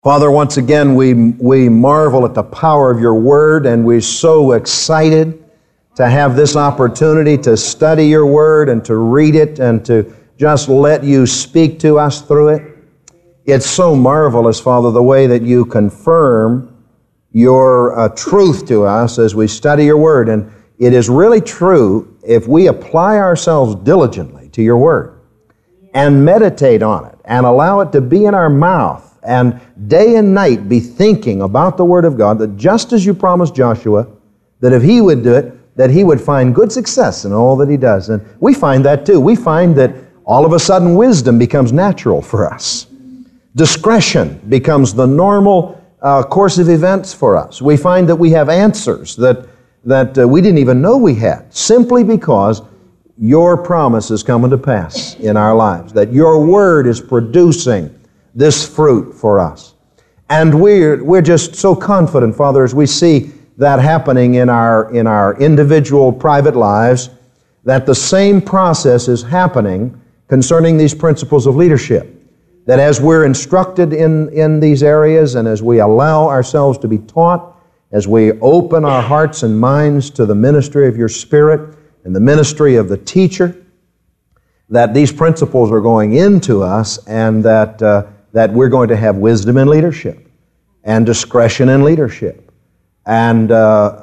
Father, once again, we marvel at the power of your word, and we're so excited to have this opportunity to study your word and to read it and to just let you speak to us through it. It's so marvelous, Father, the way that you confirm your truth to us as we study your word. And it is really true if we apply ourselves diligently to your word and meditate on it and allow it to be in our mouth and day and night be thinking about the Word of God, that just as you promised Joshua, that if he would do it, that he would find good success in all that he does. And we find that too. We find that all of a sudden wisdom becomes natural for us. Discretion becomes the normal course of events for us. We find that we have answers that we didn't even know we had, simply because your promise is coming to pass in our lives, that your Word is producing this fruit for us. And we're just so confident, Father, as we see that happening in our individual private lives, that the same process is happening concerning these principles of leadership. That as we're instructed in these areas and as we allow ourselves to be taught, as we open our hearts and minds to the ministry of your Spirit and the ministry of the teacher, that these principles are going into us, and that we're going to have wisdom in leadership and discretion in leadership and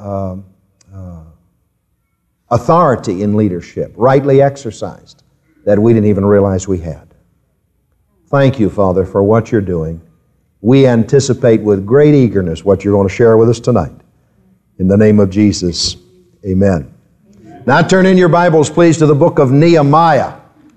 authority in leadership, rightly exercised, that we didn't even realize we had. Thank you, Father, for what you're doing. We anticipate with great eagerness what you're going to share with us tonight. In the name of Jesus, amen. Now turn in your Bibles, please, to the book of Nehemiah.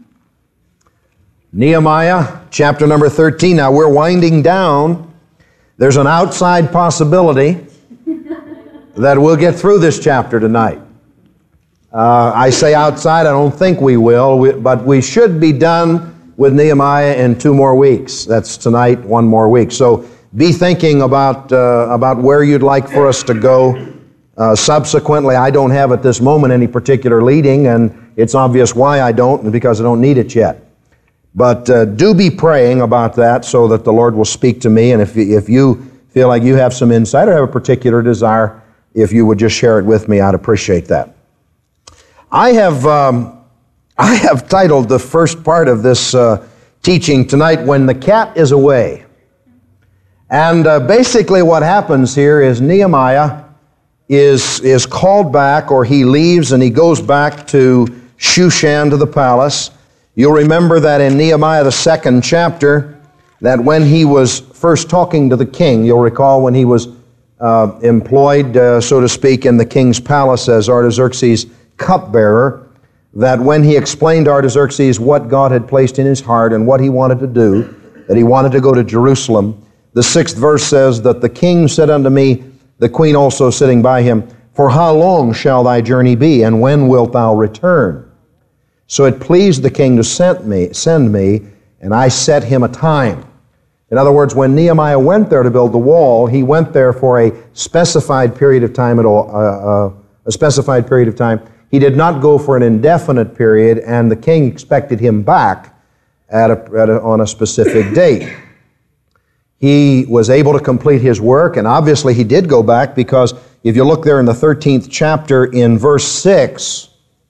Nehemiah, chapter number 13. Now we're winding down. There's an outside possibility that we'll get through this chapter tonight. I say outside, I don't think we will, but we should be done with Nehemiah in 2 more weeks. That's tonight, 1 more week. So be thinking about where you'd like for us to go. Subsequently, I don't have at this moment any particular leading, and it's obvious why I don't, and because I don't need it yet. But do be praying about that so that the Lord will speak to me. And if you feel like you have some insight or have a particular desire, if you would just share it with me, I'd appreciate that. I have titled the first part of this teaching tonight, When the Cat is Away. And basically what happens here is Nehemiah is called back, or he leaves and he goes back to Shushan, to the palace. You'll remember that in Nehemiah, the 2nd chapter, that when he was first talking to the king, you'll recall when he was employed, so to speak, in the king's palace as Artaxerxes' cupbearer, that when he explained to Artaxerxes what God had placed in his heart and what he wanted to do, that he wanted to go to Jerusalem, the 6th verse says that the king said unto me, the queen also sitting by him, For how long shall thy journey be, and when wilt thou return? So it pleased the king to send me, and I set him a time. In other words, when Nehemiah went there to build the wall, he went there for a specified period of time. He did not go for an indefinite period, and the king expected him back on a specific date. He was able to complete his work, and obviously he did go back, because if you look there in the 13th chapter in verse 6,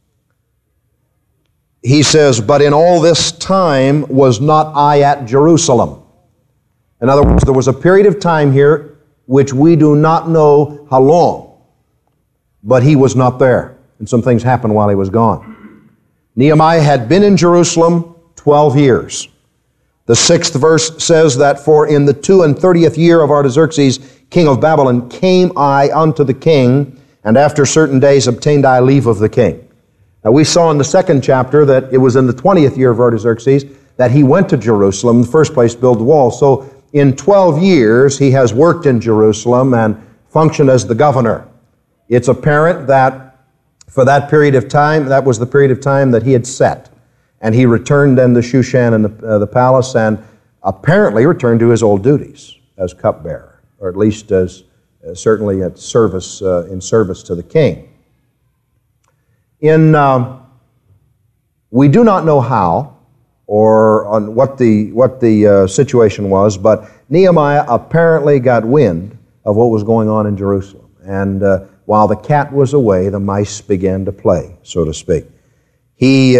he says, But in all this time was not I at Jerusalem. In other words, there was a period of time here which we do not know how long, but he was not there, and some things happened while he was gone. Nehemiah had been in Jerusalem 12 years. The 6th verse says that, For in the 32nd year of Artaxerxes, king of Babylon, came I unto the king, and after certain days obtained I leave of the king. Now, we saw in the 2nd chapter that it was in the 20th year of Artaxerxes that he went to Jerusalem in the first place to build the wall. So in 12 years, he has worked in Jerusalem and functioned as the governor. It's apparent that for that period of time, that was the period of time that he had set. And he returned then to Shushan and the palace, and apparently returned to his old duties as cupbearer, or at least as certainly in service to the king. We do not know how or on what the situation was, but Nehemiah apparently got wind of what was going on in Jerusalem. And while the cat was away, the mice began to play, so to speak. He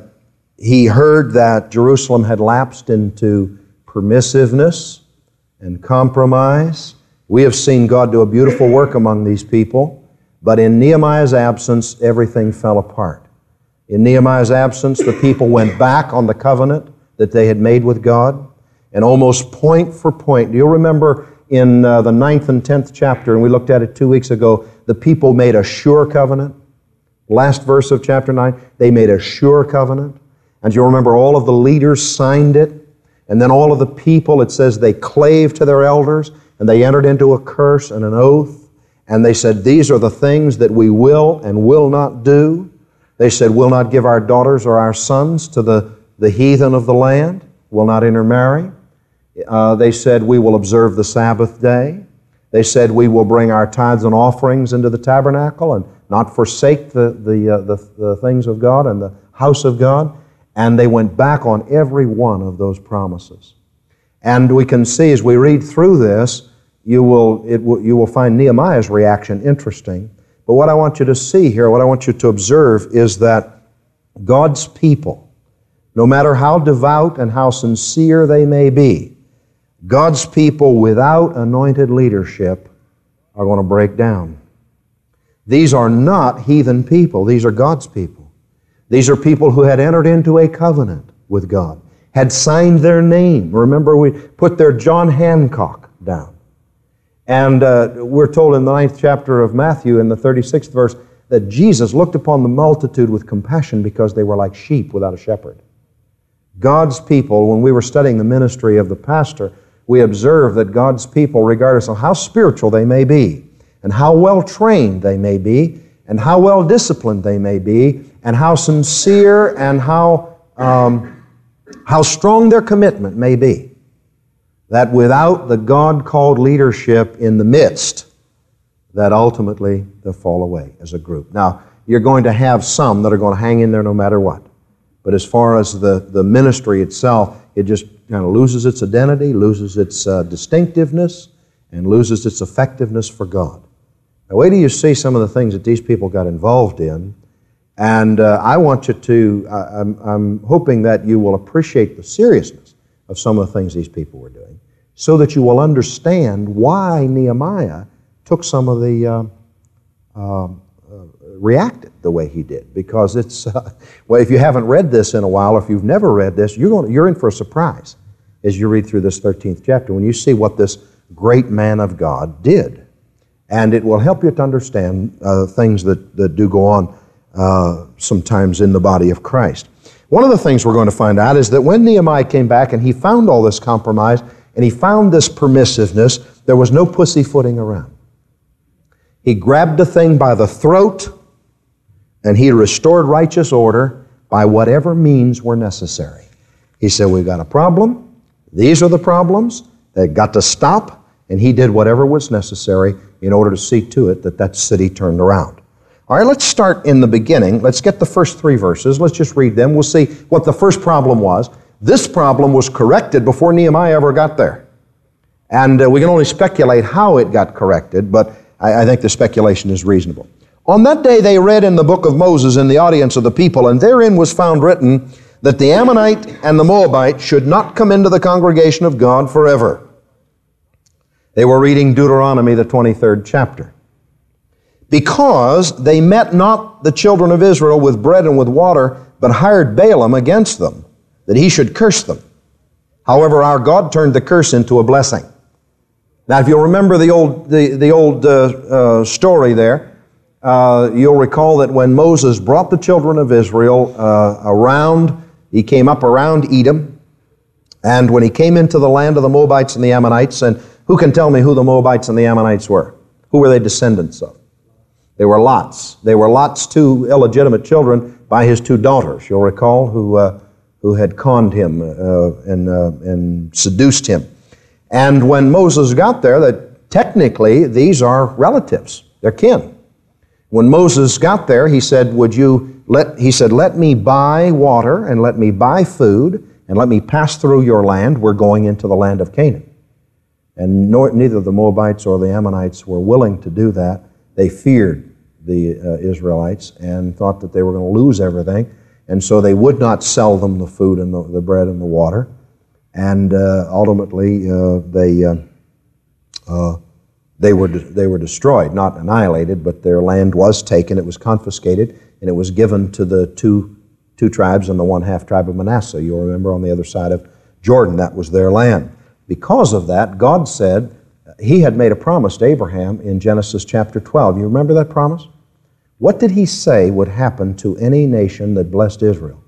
heard that Jerusalem had lapsed into permissiveness and compromise. We have seen God do a beautiful work among these people, but in Nehemiah's absence, everything fell apart. In Nehemiah's absence, the people went back on the covenant that they had made with God, and almost point for point. Do you remember in the 9th and 10th chapter, and we looked at it 2 weeks ago, the people made a sure covenant? Last verse of chapter 9, they made a sure covenant. And you remember all of the leaders signed it, and then all of the people, it says they clave to their elders, and they entered into a curse and an oath, and they said, these are the things that we will and will not do. They said, we'll not give our daughters or our sons to the heathen of the land, will not intermarry. They said, we will observe the Sabbath day. They said, we will bring our tithes and offerings into the tabernacle and not forsake the things of God and the house of God. And they went back on every one of those promises. And we can see as we read through this, you will find Nehemiah's reaction interesting. But what I want you to see here, what I want you to observe is that God's people, no matter how devout and how sincere they may be, God's people without anointed leadership are going to break down. These are not heathen people. These are God's people. These are people who had entered into a covenant with God, had signed their name. Remember, we put their John Hancock down. And we're told in the 9th chapter of Matthew, in the 36th verse, that Jesus looked upon the multitude with compassion because they were like sheep without a shepherd. God's people, when we were studying the ministry of the pastor, we observed that God's people, regardless of how spiritual they may be, and how well trained they may be, and how well disciplined they may be, and how sincere and how strong their commitment may be, that without the God-called leadership in the midst, that ultimately they'll fall away as a group. Now, you're going to have some that are going to hang in there no matter what. But as far as the ministry itself, it just kind of loses its identity, loses its distinctiveness, and loses its effectiveness for God. Now, wait till you see some of the things that these people got involved in. And I want you to, I'm hoping that you will appreciate the seriousness of some of the things these people were doing, so that you will understand why Nehemiah took some of the, reacted the way he did. Because it's, well, if you haven't read this in a while, or if you've never read this, you're in for a surprise as you read through this 13th chapter, when you see what this great man of God did. And it will help you to understand things that do go on sometimes in the body of Christ. One of the things we're going to find out is that when Nehemiah came back and he found all this compromise and he found this permissiveness, there was no pussyfooting around. He grabbed the thing by the throat and he restored righteous order by whatever means were necessary. He said, we've got a problem. These are the problems. They've got to stop. And he did whatever was necessary in order to see to it that that city turned around. All right, let's start in the beginning. Let's get the first 3 verses. Let's just read them. We'll see what the first problem was. This problem was corrected before Nehemiah ever got there. And we can only speculate how it got corrected, but I think the speculation is reasonable. On that day they read in the book of Moses in the audience of the people, and therein was found written that the Ammonite and the Moabite should not come into the congregation of God forever. They were reading Deuteronomy, the 23rd chapter. Because they met not the children of Israel with bread and with water, but hired Balaam against them, that he should curse them. However, our God turned the curse into a blessing. Now, if you'll remember the old story there, you'll recall that when Moses brought the children of Israel he came up around Edom, and when he came into the land of the Moabites and the Ammonites, and who can tell me who the Moabites and the Ammonites were? Who were they descendants of? They were Lot's. They were Lot's 2 illegitimate children by his 2 daughters, you'll recall, who had conned him and seduced him. And when Moses got there, that technically these are relatives, they're kin. When Moses got there, he said, let me buy water and let me buy food and let me pass through your land. We're going into the land of Canaan. And neither the Moabites or the Ammonites were willing to do that. They feared the Israelites and thought that they were going to lose everything. And so they would not sell them the food and the bread and the water. And ultimately, they were destroyed, not annihilated, but their land was taken. It was confiscated, and it was given to the two tribes and the one half tribe of Manasseh. You'll remember on the other side of Jordan, that was their land. Because of that, God said He had made a promise to Abraham in Genesis chapter 12. You remember that promise? What did He say would happen to any nation that blessed Israel?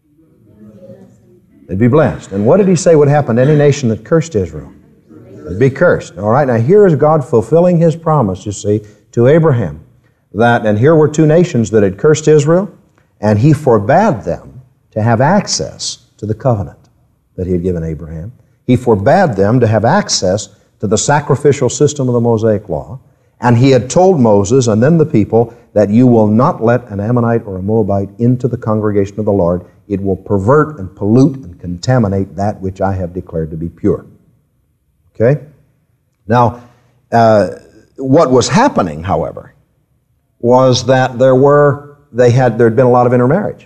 They'd be blessed. And what did He say would happen to any nation that cursed Israel? They'd be cursed. All right, now here is God fulfilling His promise, you see, to Abraham. And here were two nations that had cursed Israel, and He forbade them to have access to the covenant that He had given Abraham. He forbade them to have access to the sacrificial system of the Mosaic Law. And He had told Moses and then the people that you will not let an Ammonite or a Moabite into the congregation of the Lord. It will pervert and pollute and contaminate that which I have declared to be pure. Okay? Now, what was happening, however, was that there had been a lot of intermarriage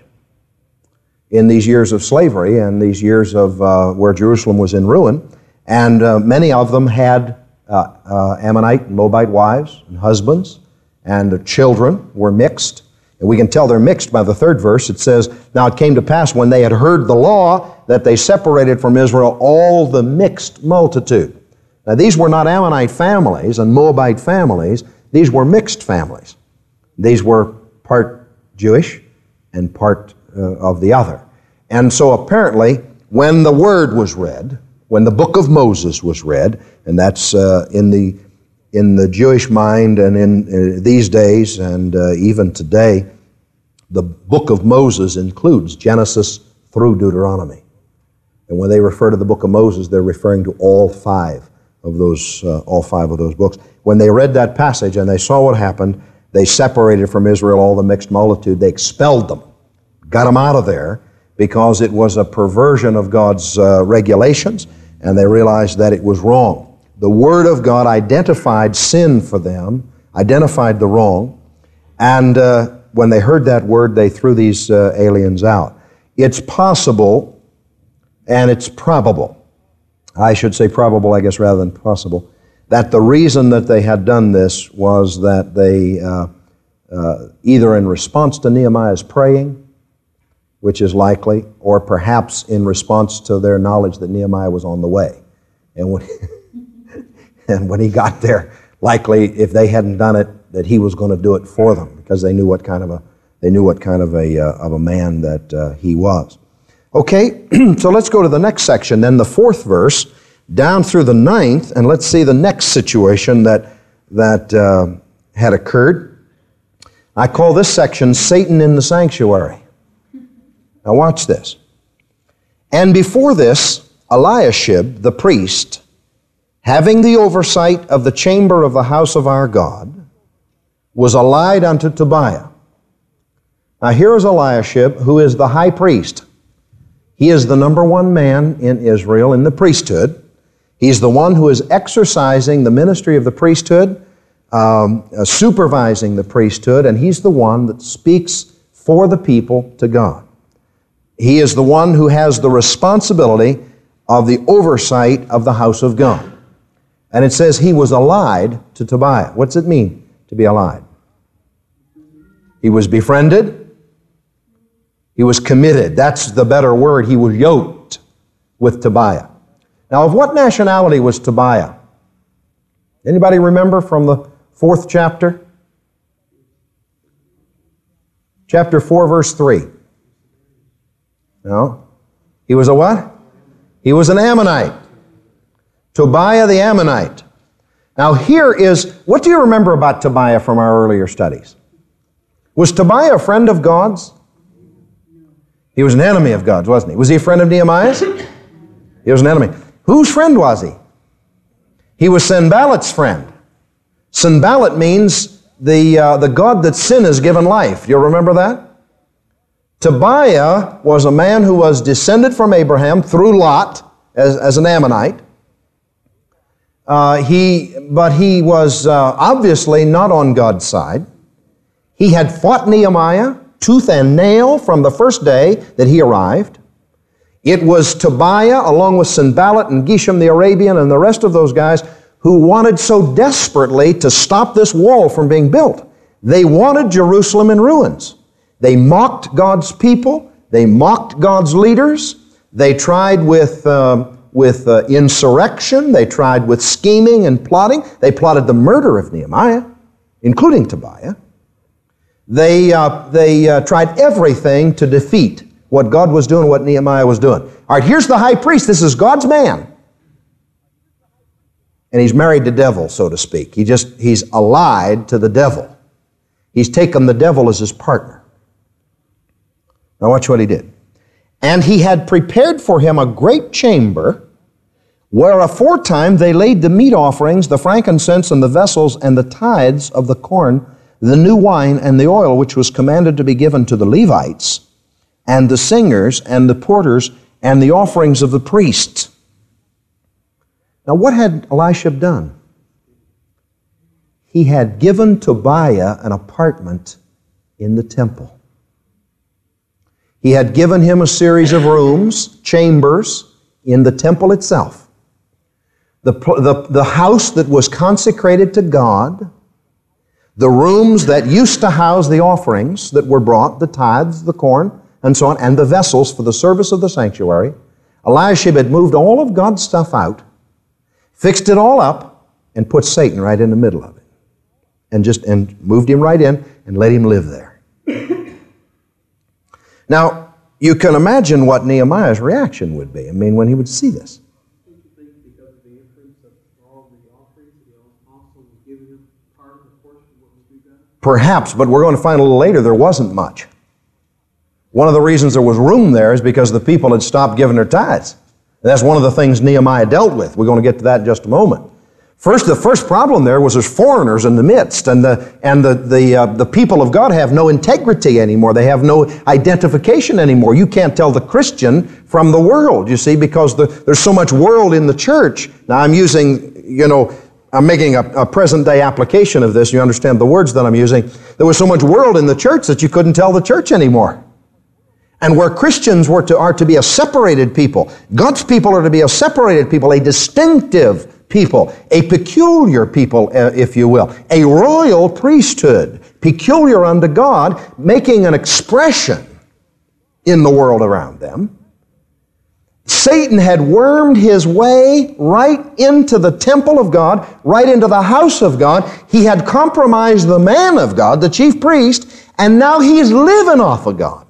in these years of slavery and these years of where Jerusalem was in ruin, and many of them had Ammonite and Moabite wives and husbands, and their children were mixed. And we can tell they're mixed by the third verse. It says, now it came to pass when they had heard the law that they separated from Israel all the mixed multitude. Now these were not Ammonite families and Moabite families. These were mixed families. These were part Jewish and part of the other. And so apparently when the Word was read, when the book of Moses was read, and that's in the Jewish mind and in these days and even today, the book of Moses includes Genesis through Deuteronomy. And when they refer to the book of Moses, they're referring to all five of those books. When they read that passage and they saw what happened, they separated from Israel all the mixed multitude. They expelled them, got them out of there, because it was a perversion of God's regulations, and they realized that it was wrong. The Word of God identified sin for them, identified the wrong, and when they heard that word, they threw these aliens out. It's possible, and it's probable, I should say probable, I guess, rather than possible, that the reason that they had done this was that they, either in response to Nehemiah's praying, which is likely, or perhaps in response to their knowledge that Nehemiah was on the way. And when he got there, likely, if they hadn't done it, that he was going to do it for them, because they knew what kind of a man that he was. Okay, so let's go to the next section, then the fourth verse, down through the 9th, and let's see the next situation that had occurred. I call this section Satan in the Sanctuary. Now watch this. And before this, Eliashib, the priest, having the oversight of the chamber of the house of our God, was allied unto Tobiah. Now here is Eliashib, who is the high priest. He is the number one man in Israel in the priesthood. He's the one who is exercising the ministry of the priesthood, supervising the priesthood, and he's the one that speaks for the people to God. He is the one who has the responsibility of the oversight of the house of God. And it says he was allied to Tobiah. What's it mean to be allied? He was befriended. He was committed. That's the better word. He was yoked with Tobiah. Now, of what nationality was Tobiah? Anybody remember from the 4th chapter? Chapter 4, verse 3. No. He was a what? He was an Ammonite. Tobiah the Ammonite. Now what do you remember about Tobiah from our earlier studies? Was Tobiah a friend of God's? He was an enemy of God's, wasn't he? Was he a friend of Nehemiah's? He was an enemy. Whose friend was he? He was Sanballat's friend. Sanballat means the God that sin has given life. Do you remember that? Tobiah was a man who was descended from Abraham through Lot as an Ammonite. But he was obviously not on God's side. He had fought Nehemiah tooth and nail from the first day that he arrived. It was Tobiah, along with Sanballat and Geshem the Arabian and the rest of those guys, who wanted so desperately to stop this wall from being built. They wanted Jerusalem in ruins. They mocked God's people. They mocked God's leaders. They tried with insurrection. They tried with scheming and plotting. They plotted the murder of Nehemiah, including Tobiah. They tried everything to defeat what God was doing, what Nehemiah was doing. All right, here's the high priest. This is God's man. And he's married to devil, so to speak. He's allied to the devil. He's taken the devil as his partner. Now watch what he did. And he had prepared for him a great chamber, where aforetime they laid the meat offerings, the frankincense, and the vessels, and the tithes of the corn, the new wine, and the oil, which was commanded to be given to the Levites, and the singers, and the porters, and the offerings of the priests. Now what had Eliashib done? He had given Tobiah an apartment in the temple. He had given him a series of rooms, chambers, in the temple itself. The house that was consecrated to God, the rooms that used to house the offerings that were brought, the tithes, the corn, and so on, and the vessels for the service of the sanctuary. Eliashib had moved all of God's stuff out, fixed it all up, and put Satan right in the middle of it. And moved him right in and let him live there. Now, you can imagine what Nehemiah's reaction would be. I mean, when he would see this. Perhaps, but we're going to find a little later there wasn't much. One of the reasons there was room there is because the people had stopped giving their tithes. And that's one of the things Nehemiah dealt with. We're going to get to that in just a moment. The first problem there was there's foreigners in the midst, and the people of God have no integrity anymore. They have no identification anymore. You can't tell the Christian from the world, you see, because there's so much world in the church. Now I'm making a present-day application of this. You understand the words that I'm using. There was so much world in the church that you couldn't tell the church anymore. And where Christians are to be a separated people, God's people are to be a separated people, a distinctive people, a peculiar people, if you will, a royal priesthood, peculiar unto God, making an expression in the world around them. Satan had wormed his way right into the temple of God, right into the house of God. He had compromised the man of God, the chief priest, and now he's living off of God.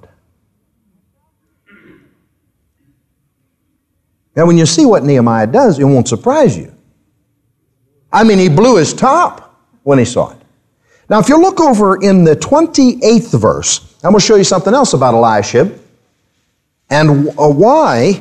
Now, when you see what Nehemiah does, it won't surprise you. I mean, he blew his top when he saw it. Now, if you look over in the 28th verse, I'm going to show you something else about Eliashib and why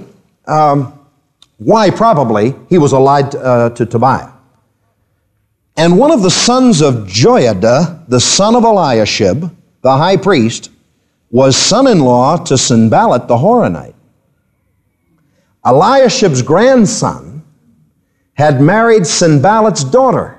probably he was allied to Tobiah. And one of the sons of Joiada, the son of Eliashib, the high priest, was son-in-law to Sanballat the Horonite. Eliashib's grandson had married Sanballat's daughter.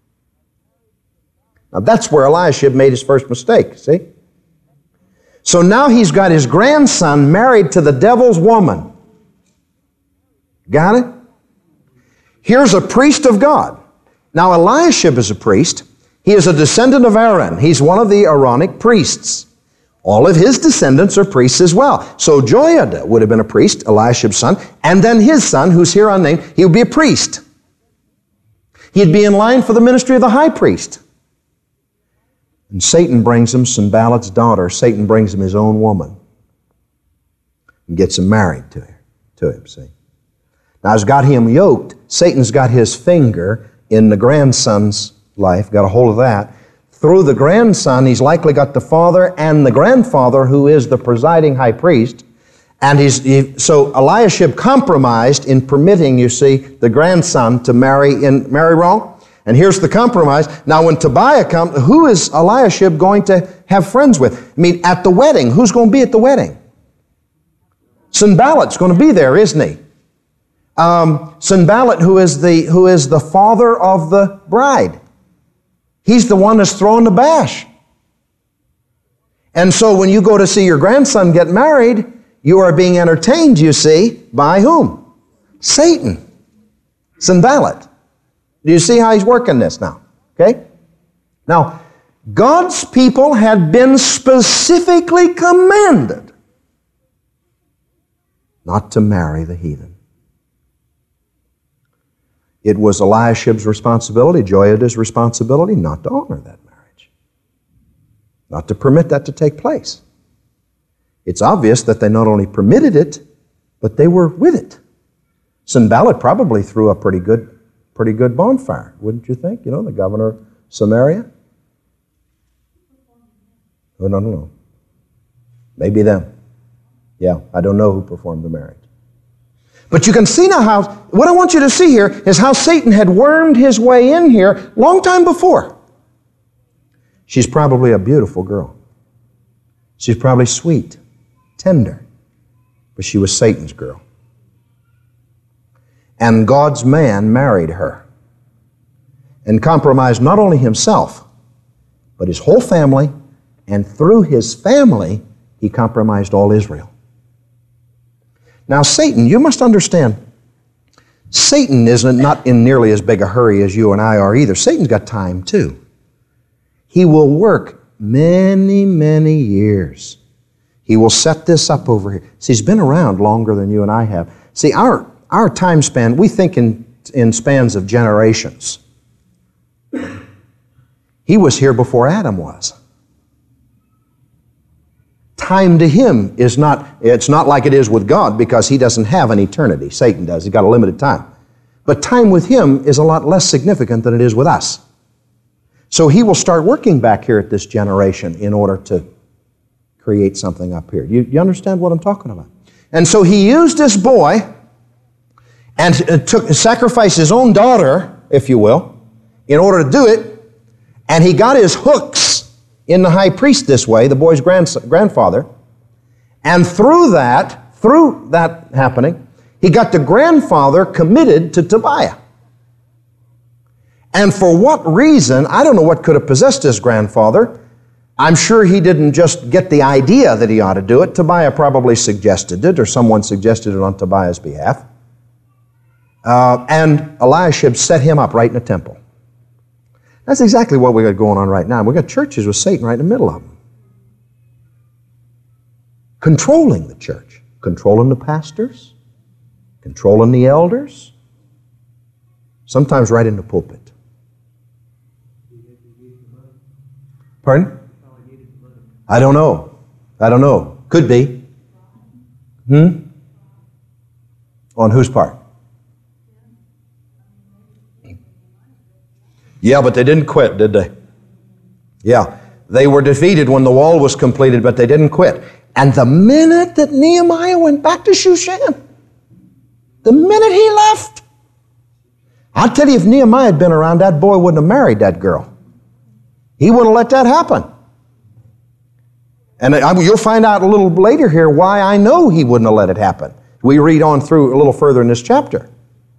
Now that's where Eliashib made his first mistake, see? So now he's got his grandson married to the devil's woman. Got it? Here's a priest of God. Now Eliashib is a priest. He is a descendant of Aaron. He's one of the Aaronic priests. All of his descendants are priests as well. So Joiada would have been a priest, Eliashib's son, and then his son, who's here unnamed, he would be a priest. He'd be in line for the ministry of the high priest. And Satan brings him Sanballat's daughter. Satan brings him his own woman and gets him married to him, see. Now, he's got him yoked. Satan's got his finger in the grandson's life, got a hold of that. Through the grandson, he's likely got the father and the grandfather, who is the presiding high priest. And so Eliashib compromised in permitting, you see, the grandson to marry wrong. And here's the compromise. Now when Tobiah comes, who is Eliashib going to have friends with? I mean, at the wedding, who's going to be at the wedding? Sanballat's going to be there, isn't he? Sanballat, who is the father of the bride. He's the one that's throwing the bash. And so when you go to see your grandson get married, you are being entertained, you see, by whom? Satan. Sanballat. Do you see how he's working this now? Okay? Now, God's people had been specifically commanded not to marry the heathen. It was Eliashib's responsibility, Joiada's responsibility, not to honor that marriage. Not to permit that to take place. It's obvious that they not only permitted it, but they were with it. Sanballat probably threw a pretty good bonfire, wouldn't you think? You know, the governor of Samaria? Oh, no. Maybe them. Yeah, I don't know who performed the marriage. But you can see now what I want you to see here is how Satan had wormed his way in here long time before. She's probably a beautiful girl. She's probably sweet, tender, but she was Satan's girl. And God's man married her and compromised not only himself, but his whole family, and through his family, he compromised all Israel. Now, Satan, you must understand, Satan isn't not in nearly as big a hurry as you and I are either. Satan's got time, too. He will work many, many years. He will set this up over here. See, he's been around longer than you and I have. See, our time span, we think in spans of generations. He was here before Adam was. Time to him it's not like it is with God, because he doesn't have an eternity. Satan does. He's got a limited time. But time with him is a lot less significant than it is with us. So he will start working back here at this generation in order to create something up here. You understand what I'm talking about? And so he used this boy and sacrificed his own daughter, if you will, in order to do it. And he got his hooks in the high priest this way, the boy's grandfather. And through that happening, he got the grandfather committed to Tobiah. And for what reason, I don't know what could have possessed his grandfather. I'm sure he didn't just get the idea that he ought to do it. Tobiah probably suggested it, or someone suggested it on Tobiah's behalf. And Eliashib set him up right in the temple. That's exactly what we got going on right now. We got churches with Satan right in the middle of them. Controlling the church. Controlling the pastors. Controlling the elders. Sometimes right in the pulpit. Pardon? I don't know. Could be. On whose part? Yeah, but they didn't quit, did they? Yeah. They were defeated when the wall was completed, but they didn't quit. And the minute that Nehemiah went back to Shushan, the minute he left, I'll tell you, if Nehemiah had been around, that boy wouldn't have married that girl. He wouldn't have let that happen. And you'll find out a little later here why I know he wouldn't have let it happen. We read on through a little further in this chapter.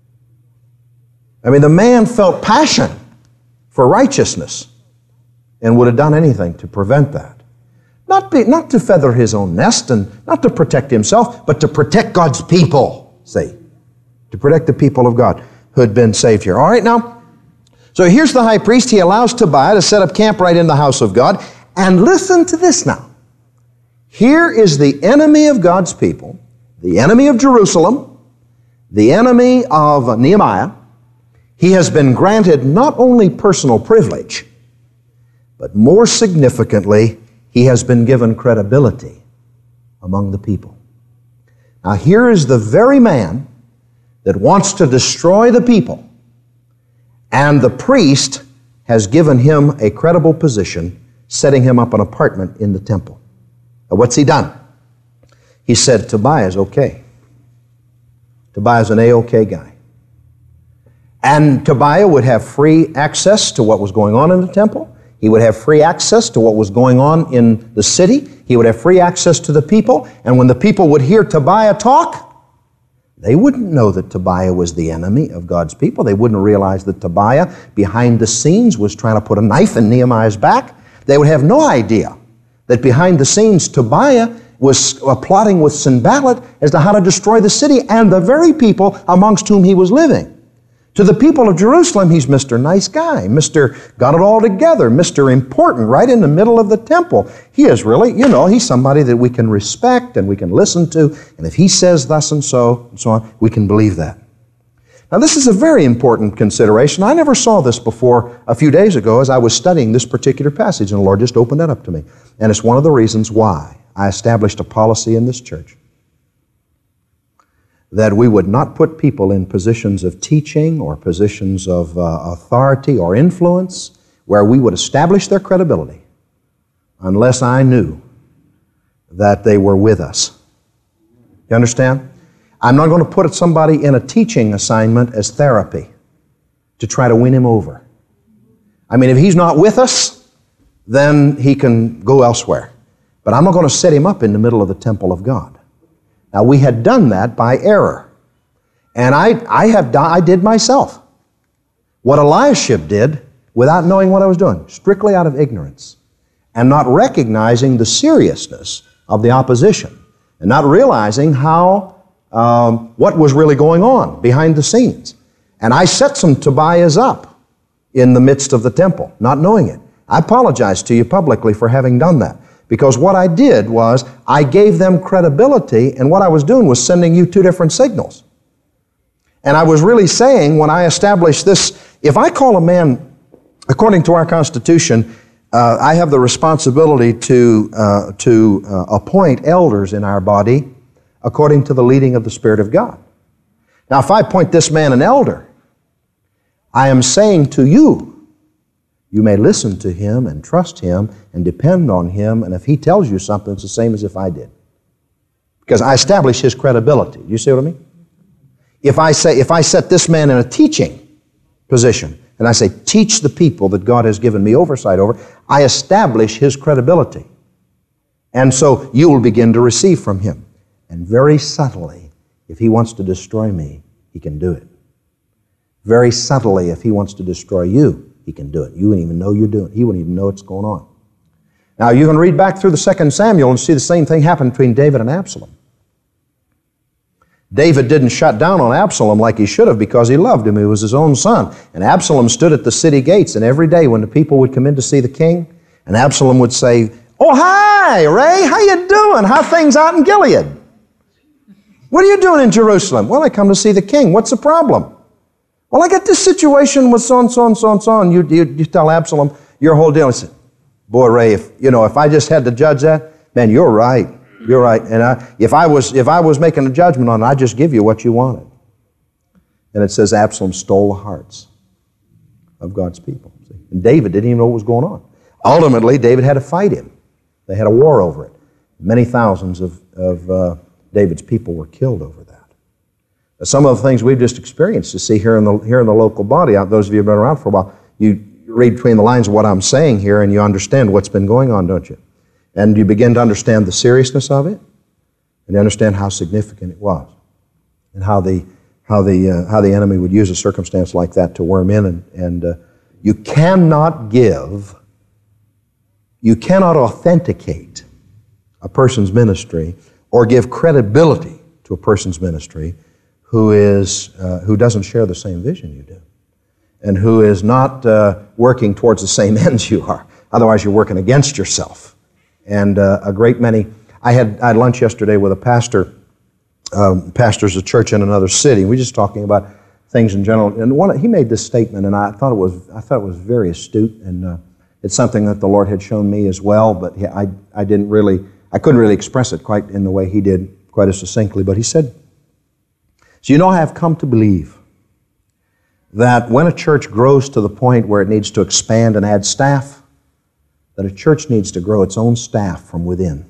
I mean, the man felt passion for righteousness and would have done anything to prevent that. Not to feather his own nest and not to protect himself, but to protect God's people, see. To protect the people of God who had been saved here. All right, now, so here's the high priest. He allows Tobiah to set up camp right in the house of God. And listen to this now. Here is the enemy of God's people, the enemy of Jerusalem, the enemy of Nehemiah. He has been granted not only personal privilege, but more significantly, he has been given credibility among the people. Now here is the very man that wants to destroy the people, and the priest has given him a credible position, setting him up an apartment in the temple. Now what's he done? He said, Tobiah's okay. Tobiah's an A-okay guy. And Tobiah would have free access to what was going on in the temple. He would have free access to what was going on in the city. He would have free access to the people. And when the people would hear Tobiah talk, they wouldn't know that Tobiah was the enemy of God's people. They wouldn't realize that Tobiah, behind the scenes, was trying to put a knife in Nehemiah's back. They would have no idea that behind the scenes, Tobiah was plotting with Sanballat as to how to destroy the city and the very people amongst whom he was living. To the people of Jerusalem, he's Mr. Nice Guy, Mr. Got it all together, Mr. Important, right in the middle of the temple. He is really, he's somebody that we can respect and we can listen to, and if he says thus and so on, we can believe that. Now, this is a very important consideration. I never saw this before a few days ago as I was studying this particular passage, and the Lord just opened that up to me. And it's one of the reasons why I established a policy in this church that we would not put people in positions of teaching or positions of authority or influence where we would establish their credibility unless I knew that they were with us. You understand? I'm not going to put somebody in a teaching assignment as therapy to try to win him over. I mean, if he's not with us, then he can go elsewhere. But I'm not going to set him up in the middle of the temple of God. Now, we had done that by error. And I did myself what Eliashib did without knowing what I was doing, strictly out of ignorance, and not recognizing the seriousness of the opposition, and not realizing what was really going on behind the scenes. And I set some Tobiahs up in the midst of the temple, not knowing it. I apologize to you publicly for having done that. Because what I did was I gave them credibility, and what I was doing was sending you two different signals. And I was really saying, when I established this, if I call a man, according to our Constitution, I have the responsibility to appoint elders in our body according to the leading of the Spirit of God. Now, if I appoint this man an elder, I am saying to you, you may listen to him and trust him and depend on him, and if he tells you something, it's the same as if I did. Because I establish his credibility. You see what I mean? If I set this man in a teaching position, and I say, teach the people that God has given me oversight over, I establish his credibility. And so you will begin to receive from him. And very subtly, if he wants to destroy me, he can do it. Very subtly, if he wants to destroy you, he can do it. You wouldn't even know you're doing it. He wouldn't even know what's going on. Now, you can read back through the 2 Samuel and see the same thing happen between David and Absalom. David didn't shut down on Absalom like he should have because he loved him. He was his own son. And Absalom stood at the city gates, and every day when the people would come in to see the king, and Absalom would say, "Oh, hi, Ray, how you doing? How things out in Gilead? What are you doing in Jerusalem?" "Well, I come to see the king. What's the problem?" "Well, I got this situation with so and so and so and so." And you tell Absalom your whole deal. He said, "Boy, Ray, if I just had to judge that, man, you're right. You're right. And if I was making a judgment on it, I'd just give you what you wanted." And it says Absalom stole the hearts of God's people. See? And David didn't even know what was going on. Ultimately, David had to fight him. They had a war over it. Many thousands of David's people were killed over that. Some of the things we've just experienced to see here in the local body, those of you who have been around for a while, you read between the lines of what I'm saying here and you understand what's been going on, don't you? And you begin to understand the seriousness of it, and you understand how significant it was, and how the enemy would use a circumstance like that to worm in. And you cannot authenticate a person's ministry or give credibility to a person's ministry who doesn't share the same vision you do, and who is not working towards the same ends you are. Otherwise, you're working against yourself. And a great many. I had lunch yesterday with a pastor, pastors a church in another city. We were just talking about things in general. And he made this statement, and I thought it was very astute, and it's something that the Lord had shown me as well. But I couldn't really express it quite in the way he did, quite as succinctly. But he said, "So I have come to believe that when a church grows to the point where it needs to expand and add staff, that a church needs to grow its own staff from within.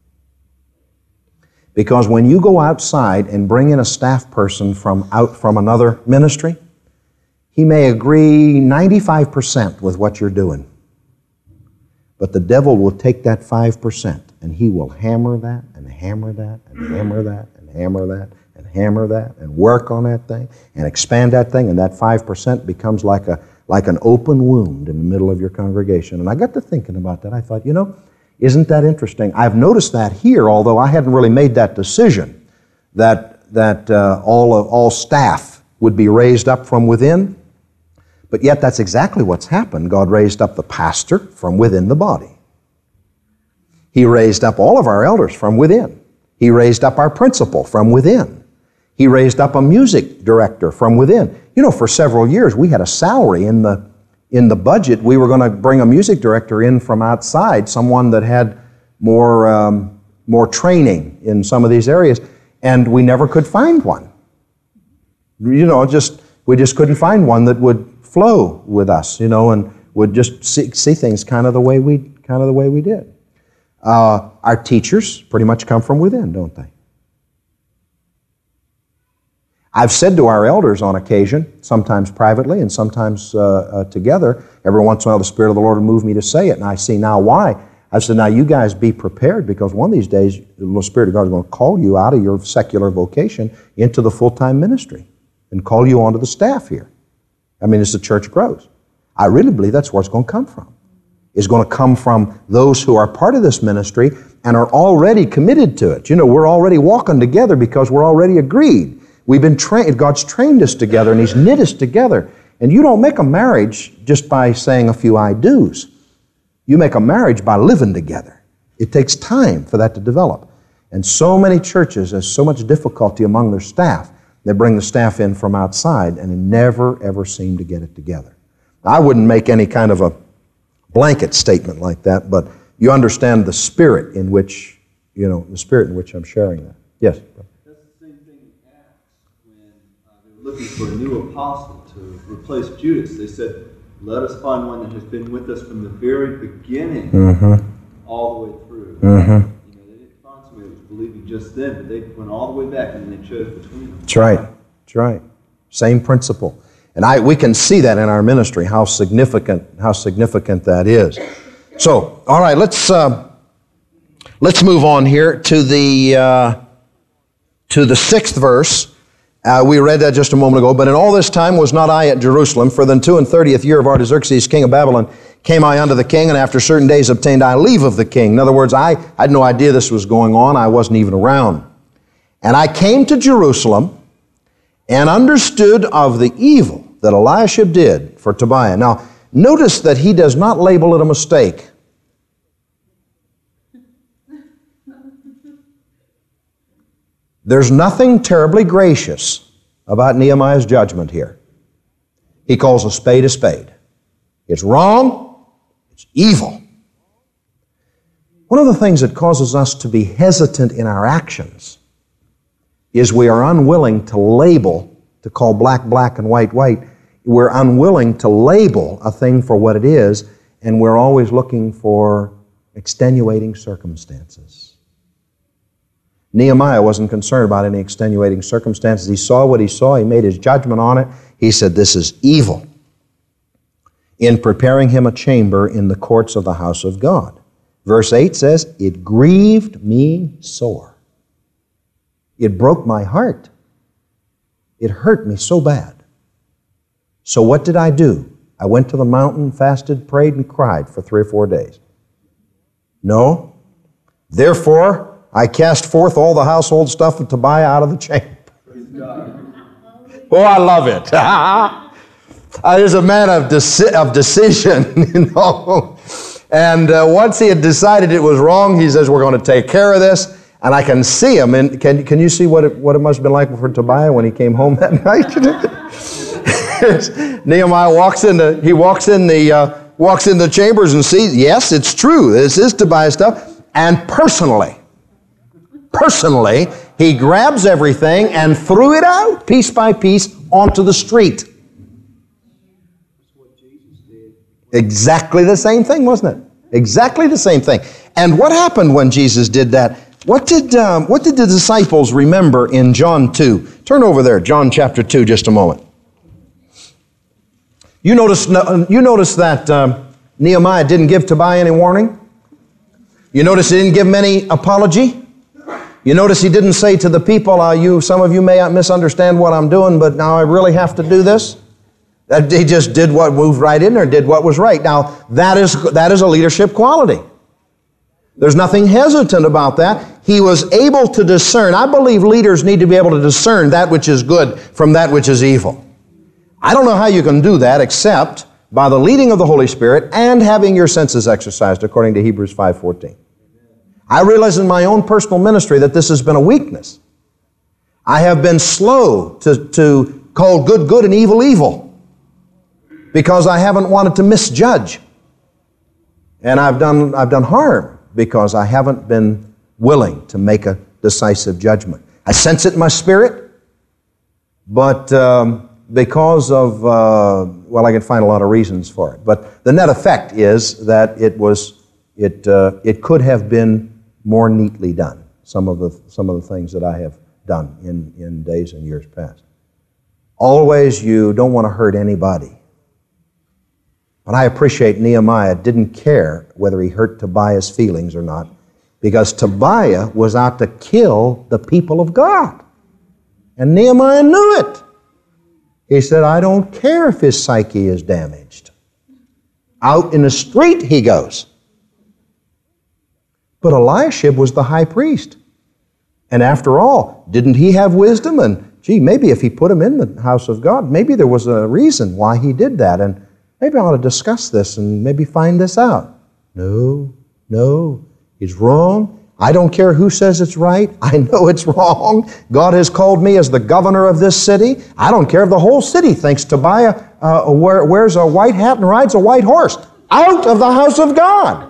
Because when you go outside and bring in a staff person from another ministry, He may agree 95% with what you're doing. But the devil will take that 5% and he will hammer that and hammer that and hammer that and hammer that and hammer that and work on that thing and expand that thing, and that 5% becomes like an open wound in the middle of your congregation. And I got to thinking about that. I thought, isn't that interesting? I've noticed that here, although I hadn't really made that decision, that all staff would be raised up from within. But yet that's exactly what's happened. God raised up the pastor from within the body. He raised up all of our elders from within. He raised up our principal from within. He raised up a music director from within. For several years we had a salary in the budget. We were going to bring a music director in from outside, someone that had more training in some of these areas, and we never could find one. We just couldn't find one that would flow with us, and would just see things kind of the way we did. Our teachers pretty much come from within, don't they? I've said to our elders on occasion, sometimes privately and sometimes together, every once in a while the Spirit of the Lord will move me to say it, and I see now why. I said, now you guys be prepared, because one of these days the Spirit of God is going to call you out of your secular vocation into the full-time ministry and call you onto the staff here. As the church grows. I really believe that's where it's going to come from. It's going to come from those who are part of this ministry and are already committed to it. We're already walking together because we're already agreed. We've been trained. God's trained us together and He's knit us together. And you don't make a marriage just by saying a few I do's. You make a marriage by living together. It takes time for that to develop. And so many churches have so much difficulty among their staff. They bring the staff in from outside and they never, ever seem to get it together. I wouldn't make any kind of a blanket statement like that, but you understand the spirit in which, I'm sharing that. Yes? That's the same thing in Acts when they were looking for a new apostle to replace Judas. They said, let us find one that has been with us from the very beginning all the way through. They didn't find somebody that was believing just then, but they went all the way back and they chose between them. That's right. That's right. Same principle. And we can see that in our ministry, how significant that is. So, all right, let's move on here to the 6th verse. We read that just a moment ago. But in all this time was not I at Jerusalem, for the 32nd year of Artaxerxes, king of Babylon, came I unto the king, and after certain days obtained I leave of the king. In other words, I had no idea this was going on. I wasn't even around. And I came to Jerusalem and understood of the evil that Eliashib did for Tobiah. Now, notice that he does not label it a mistake. There's nothing terribly gracious about Nehemiah's judgment here. He calls a spade a spade. It's wrong. It's evil. One of the things that causes us to be hesitant in our actions is we are unwilling to label, to call black, black, and white, white. We're unwilling to label a thing for what it is, and we're always looking for extenuating circumstances. Nehemiah wasn't concerned about any extenuating circumstances. He saw what he saw. He made his judgment on it. He said, this is evil. In preparing him a chamber in the courts of the house of God. Verse 8 says, it grieved me sore. It broke my heart. It hurt me so bad. So what did I do? I went to the mountain, fasted, prayed, and cried for 3 or 4 days. No. Therefore, I cast forth all the household stuff of Tobiah out of the chamber. Praise God. Oh, I love it. There's a man of decision, And once he had decided it was wrong, he says, we're going to take care of this. And I can see him. And can you see what it must have been like for Tobiah when he came home that night? Nehemiah walks in the chambers and sees, yes, it's true. This is Tobiah's stuff. And personally, he grabs everything and threw it out piece by piece onto the street. Exactly the same thing, wasn't it? Exactly the same thing. And what happened when Jesus did that? What did the disciples remember in John 2? Turn over there, John chapter 2, just a moment. You notice that Nehemiah didn't give Tobiah any warning? You notice he didn't give him any apology? You notice he didn't say to the people, some of you may misunderstand what I'm doing, but now I really have to do this? He just did what moved right in there and did what was right. Now, that is a leadership quality. There's nothing hesitant about that. He was able to discern. I believe leaders need to be able to discern that which is good from that which is evil. I don't know how you can do that except by the leading of the Holy Spirit and having your senses exercised according to Hebrews 5:14. I realize in my own personal ministry that this has been a weakness. I have been slow to call good good and evil evil because I haven't wanted to misjudge. And I've done harm because I haven't been willing to make a decisive judgment. I sense it in my spirit, but because of, I can find a lot of reasons for it. But the net effect is that it could have been more neatly done, some of the things that I have done in days and years past. Always, you don't want to hurt anybody. But I appreciate Nehemiah didn't care whether he hurt Tobiah's feelings or not, because Tobiah was out to kill the people of God. And Nehemiah knew it. He said, I don't care if his psyche is damaged. Out in the street he goes. But Eliashib was the high priest. And after all, didn't he have wisdom? And maybe if he put him in the house of God, maybe there was a reason why he did that. And maybe I ought to discuss this and maybe find this out. No, he's wrong. I don't care who says it's right. I know it's wrong. God has called me as the governor of this city. I don't care if the whole city thinks Tobiah wears a white hat and rides a white horse. Out of the house of God.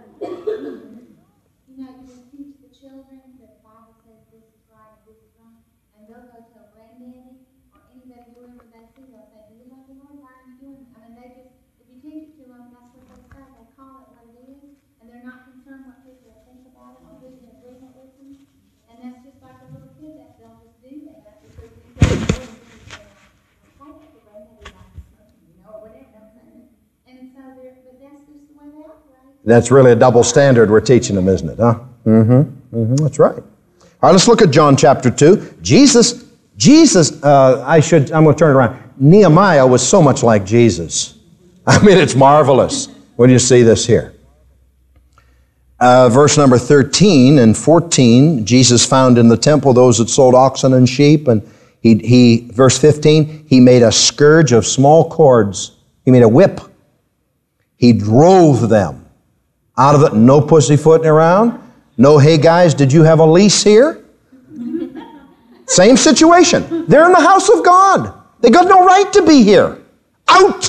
That's really a double standard we're teaching them, isn't it? Huh? That's right. All right, let's look at John chapter 2. Jesus, I'm going to turn it around. Nehemiah was so much like Jesus. I mean, it's marvelous when you see this here. Verse number 13 and 14, Jesus found in the temple those that sold oxen and sheep, and verse 15, he made a scourge of small cords. He made a whip. He drove them out of it. No pussyfooting around. No, hey guys, did you have a lease here? Same situation. They're in the house of God. They got no right to be here. Out!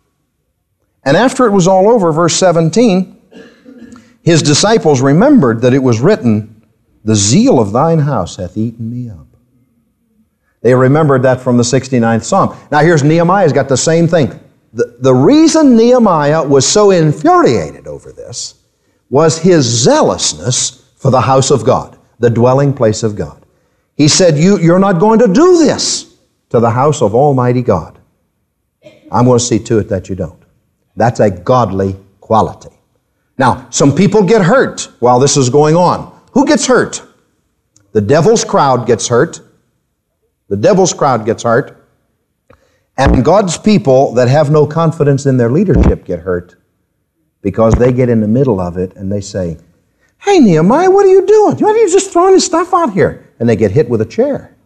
And after it was all over, verse 17, his disciples remembered that it was written, the zeal of thine house hath eaten me up. They remembered that from the 69th Psalm. Now here's Nehemiah's got the same thing. The reason Nehemiah was so infuriated over this was his zealousness for the house of God, the dwelling place of God. He said, you're not going to do this to the house of Almighty God. I'm going to see to it that you don't. That's a godly quality. Now, some people get hurt while this is going on. Who gets hurt? The devil's crowd gets hurt. The devil's crowd gets hurt. And God's people that have no confidence in their leadership get hurt because they get in the middle of it and they say, hey, Nehemiah, what are you doing? Why are you just throwing this stuff out here? And they get hit with a chair.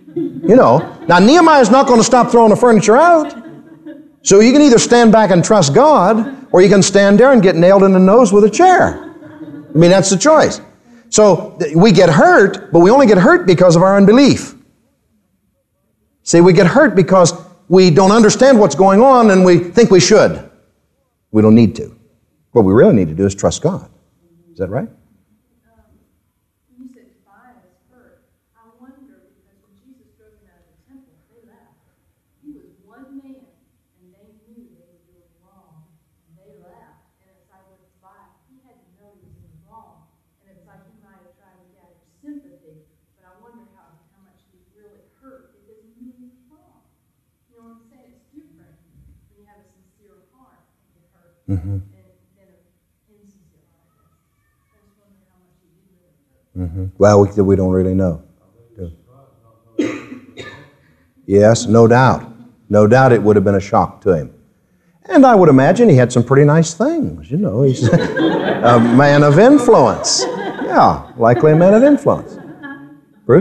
Now Nehemiah's not going to stop throwing the furniture out. So you can either stand back and trust God, or you can stand there and get nailed in the nose with a chair. I mean, that's the choice. So we get hurt, but we only get hurt because of our unbelief. See, we get hurt because we don't understand what's going on and we think we should. We don't need to. What we really need to do is trust God. Is that right? You said Tobiah is hurt. I wonder, because when Jesus drove him out of the temple, they left. He was one man, and they knew they were doing wrong, and they left. And it's like with Tobiah, he had to know he was doing wrong. And it's like he might have tried to gather sympathy, but I wonder how much he really hurt because he knew he was wrong. You know what I'm saying? It's different when you have a than an insincere heart. I just wonder how much he did really hurt. Well, we don't really know. Yes, no doubt. No doubt it would have been a shock to him. And I would imagine he had some pretty nice things. You know, he's a man of influence. Yeah, likely a man of influence. Bruce?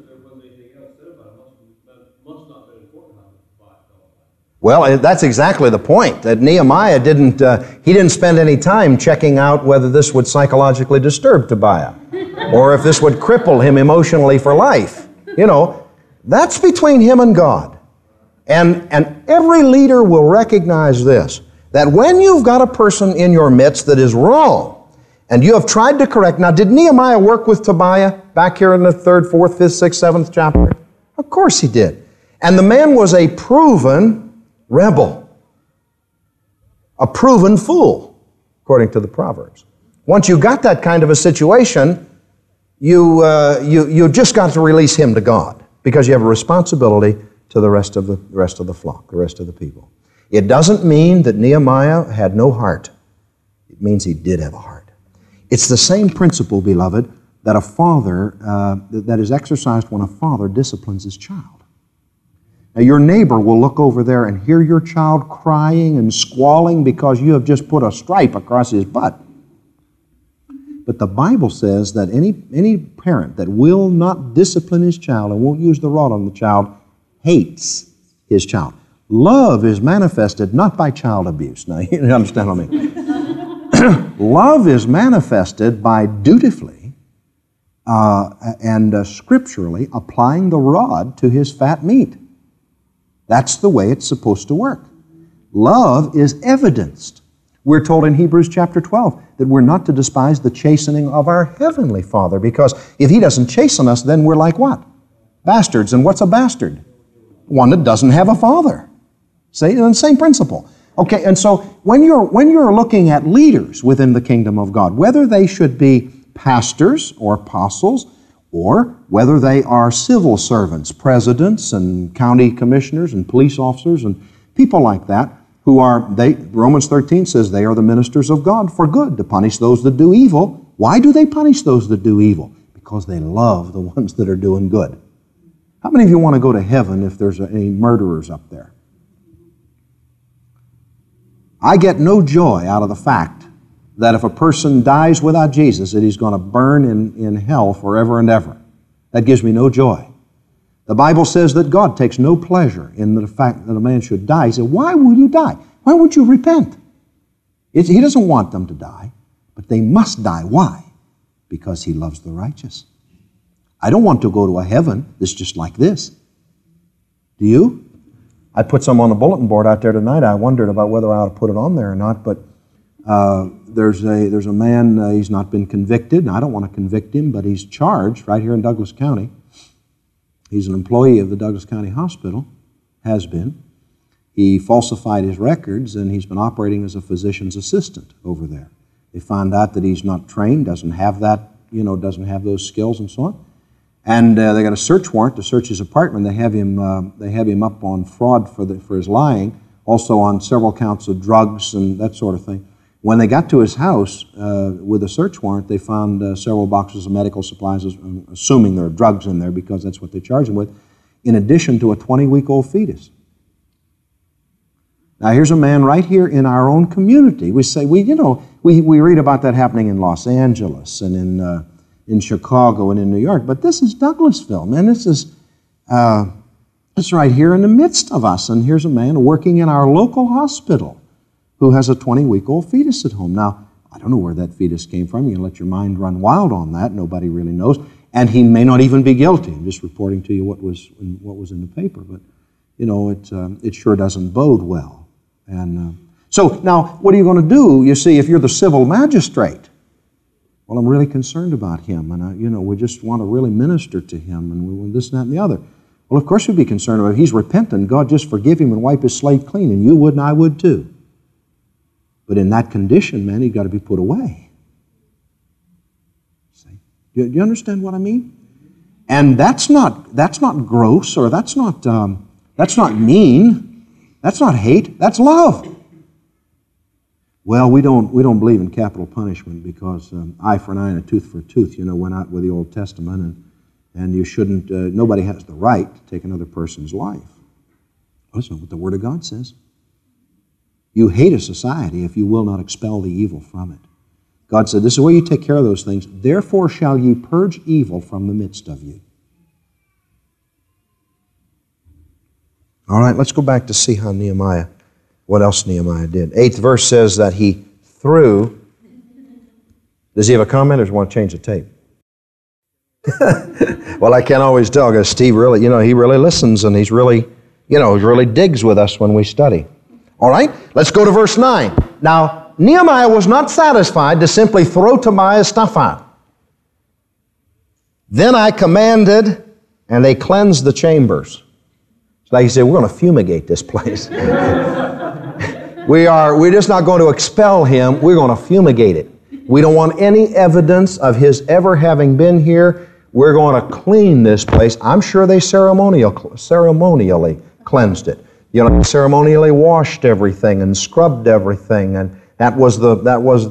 Well, that's exactly the point. That Nehemiah didn't spend any time checking out whether this would psychologically disturb Tobiah or if this would cripple him emotionally for life. You know, that's between him and God. And every leader will recognize this, that when you've got a person in your midst that is wrong, and you have tried to correct. Now, did Nehemiah work with Tobiah back here in the 3rd, 4th, 5th, 6th, 7th chapter? Of course he did. And the man was a proven rebel, a proven fool, according to the Proverbs. Once you got that kind of a situation, you just got to release him to God, because you have a responsibility to the rest of the flock, the rest of the people. It doesn't mean that Nehemiah had no heart. It means he did have a heart. It's the same principle, beloved, that a father, that is exercised when a father disciplines his child. Now, your neighbor will look over there and hear your child crying and squalling because you have just put a stripe across his butt. But the Bible says that any parent that will not discipline his child and won't use the rod on the child hates his child. Love is manifested not by child abuse. Now, you understand what I mean? Love is manifested by dutifully and scripturally applying the rod to his fat meat. That's the way it's supposed to work. Love is evidenced. We're told in Hebrews chapter 12 that we're not to despise the chastening of our Heavenly Father, because if He doesn't chasten us, then we're like what? Bastards. And what's a bastard? One that doesn't have a father. See, the same principle. Okay, and so when you're looking at leaders within the kingdom of God, whether they should be pastors or apostles, or whether they are civil servants, presidents and county commissioners and police officers and people like that, Romans 13 says they are the ministers of God for good, to punish those that do evil. Why do they punish those that do evil? Because they love the ones that are doing good. How many of you want to go to heaven if there's any murderers up there? I get no joy out of the fact that if a person dies without Jesus, that he's going to burn in hell forever and ever. That gives me no joy. The Bible says that God takes no pleasure in the fact that a man should die. He said, why will you die? Why won't you repent? He doesn't want them to die, but they must die. Why? Because He loves the righteous. I don't want to go to a heaven that's just like this. Do you? I put some on the bulletin board out there tonight. I wondered about whether I ought to put it on there or not, but there's a man, he's not been convicted, and I don't want to convict him, but he's charged right here in Douglas County. He's an employee of the Douglas County Hospital, has been. He falsified his records, and he's been operating as a physician's assistant over there. They found out that he's not trained, doesn't have that, doesn't have those skills and so on. And they got a search warrant to search his apartment. They have him up on fraud for his lying, also on several counts of drugs and that sort of thing. When they got to his house with a search warrant, they found several boxes of medical supplies, assuming there are drugs in there because that's what they charge him with, in addition to a 20-week-old fetus. Now, here's a man right here in our own community. We say, we read about that happening in Los Angeles and in Chicago and in New York, but this is Douglasville, man. This is right here in the midst of us, and here's a man working in our local hospital who has a 20-week-old fetus at home. Now, I don't know where that fetus came from. You can let your mind run wild on that. Nobody really knows. And he may not even be guilty. I'm just reporting to you what was in the paper. But, it sure doesn't bode well. And so now, what are you going to do? You see, if you're the civil magistrate, well, I'm really concerned about him. And, we just want to really minister to him. And we want this, that, and the other. Well, of course we'd be concerned about it. If he's repentant, God just forgive him and wipe his slate clean. And you would and I would too. But in that condition, man, he's got to be put away. See? Do you understand what I mean? And that's not gross, or that's not mean. That's not hate. That's love. Well, we don't believe in capital punishment because eye for an eye and a tooth for a tooth, went out with the Old Testament, and you shouldn't, nobody has the right to take another person's life. Well, that's not what the Word of God says. You hate a society if you will not expel the evil from it. God said, this is where you take care of those things. Therefore shall ye purge evil from the midst of you. All right, let's go back to see how what else Nehemiah did. 8th verse says that he threw. Does he have a comment or does he want to change the tape? Well, I can't always tell because Steve really, he really listens and he's really, he really digs with us when we study. All right, let's go to verse 9. Now, Nehemiah was not satisfied to simply throw Tobiah's stuff out. Then I commanded, and they cleansed the chambers. It's like he said, we're going to fumigate this place. We're just not going to expel him, we're going to fumigate it. We don't want any evidence of his ever having been here. We're going to clean this place. I'm sure they ceremonially cleansed it. Ceremonially washed everything and scrubbed everything, and that was the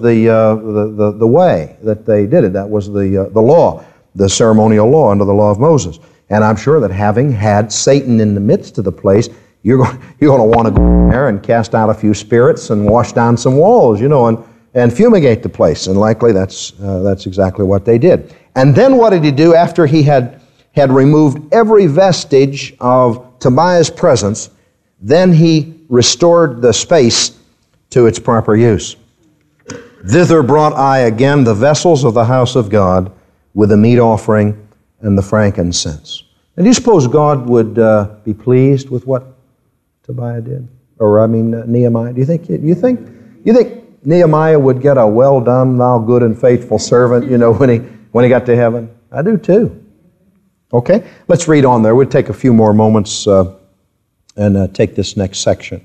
way that they did it. That was the law, the ceremonial law under the law of Moses. And I'm sure that having had Satan in the midst of the place, you're going to want to go in there and cast out a few spirits and wash down some walls, and fumigate the place. And likely that's exactly what they did. And then what did he do after he had removed every vestige of Tobiah's presence? Then he restored the space to its proper use. Thither brought I again the vessels of the house of God with the meat offering and the frankincense. And do you suppose God would be pleased with what Tobiah did? Nehemiah? Do you think Nehemiah would get a well done, thou good and faithful servant, when he got to heaven? I do too. Okay, let's read on there. We'll take a few more moments and take this next section.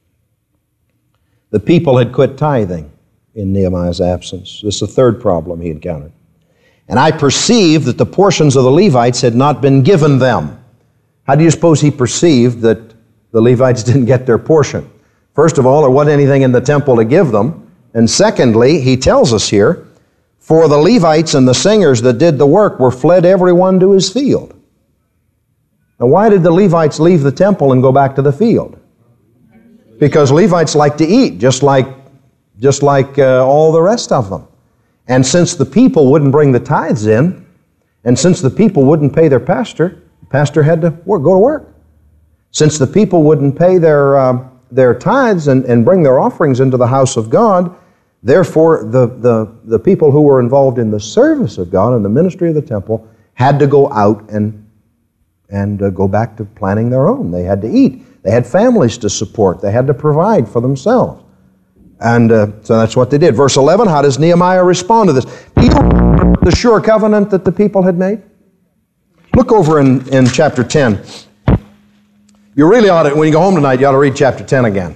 The people had quit tithing in Nehemiah's absence. This is the third problem he encountered. And I perceived that the portions of the Levites had not been given them. How do you suppose he perceived that the Levites didn't get their portion? First of all, there wasn't anything in the temple to give them. And secondly, he tells us here, for the Levites and the singers that did the work were fled everyone to his field. Now, why did the Levites leave the temple and go back to the field? Because Levites like to eat, just like all the rest of them. And since the people wouldn't bring the tithes in, and since the people wouldn't pay their pastor, the pastor had to go to work. Since the people wouldn't pay their tithes and bring their offerings into the house of God, therefore the people who were involved in the service of God and the ministry of the temple had to go out and go back to planning their own. They had to eat. They had families to support. They had to provide for themselves. And so that's what they did. Verse 11, how does Nehemiah respond to this? Do you remember the sure covenant that the people had made? Look over in chapter 10. You really ought to, when you go home tonight, you ought to read chapter 10 again.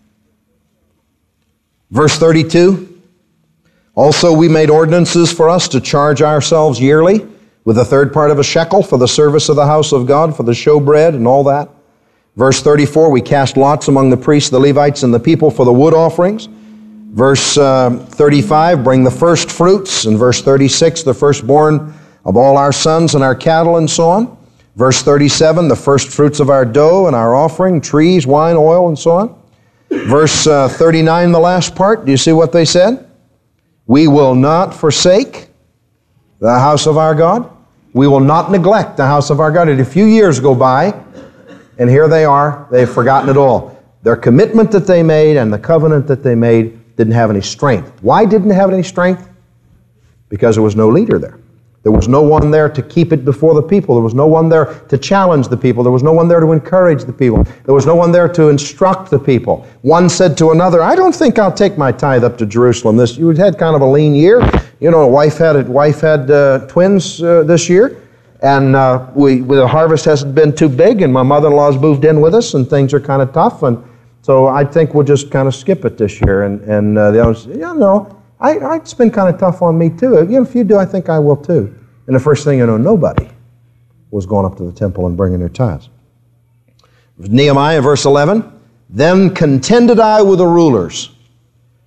Verse 32, also we made ordinances for us to charge ourselves yearly with a third part of a shekel for the service of the house of God, for the showbread and all that. Verse 34, we cast lots among the priests, the Levites, and the people for the wood offerings. Verse 35, bring the first fruits. And verse 36, the firstborn of all our sons and our cattle and so on. Verse 37, the first fruits of our dough and our offering, trees, wine, oil, and so on. Verse 39, the last part, do you see what they said? We will not forsake the house of our God. We will not neglect the house of our God. And a few years go by, and here they are, they've forgotten it all. Their commitment that they made and the covenant that they made didn't have any strength. Why didn't it have any strength? Because there was no leader there. There was no one there to keep it before the people. There was no one there to challenge the people. There was no one there to encourage the people. There was no one there to instruct the people. One said to another, I don't think I'll take my tithe up to Jerusalem. You had kind of a lean year. Wife had twins this year. And the harvest hasn't been too big, and my mother-in-law's moved in with us, and things are kind of tough, and so I think we'll just kind of skip it this year. And the others, it's been kind of tough on me too. If you do, I think I will too. And the first thing you know, nobody was going up to the temple and bringing their tithes. Nehemiah, verse 11, then contended I with the rulers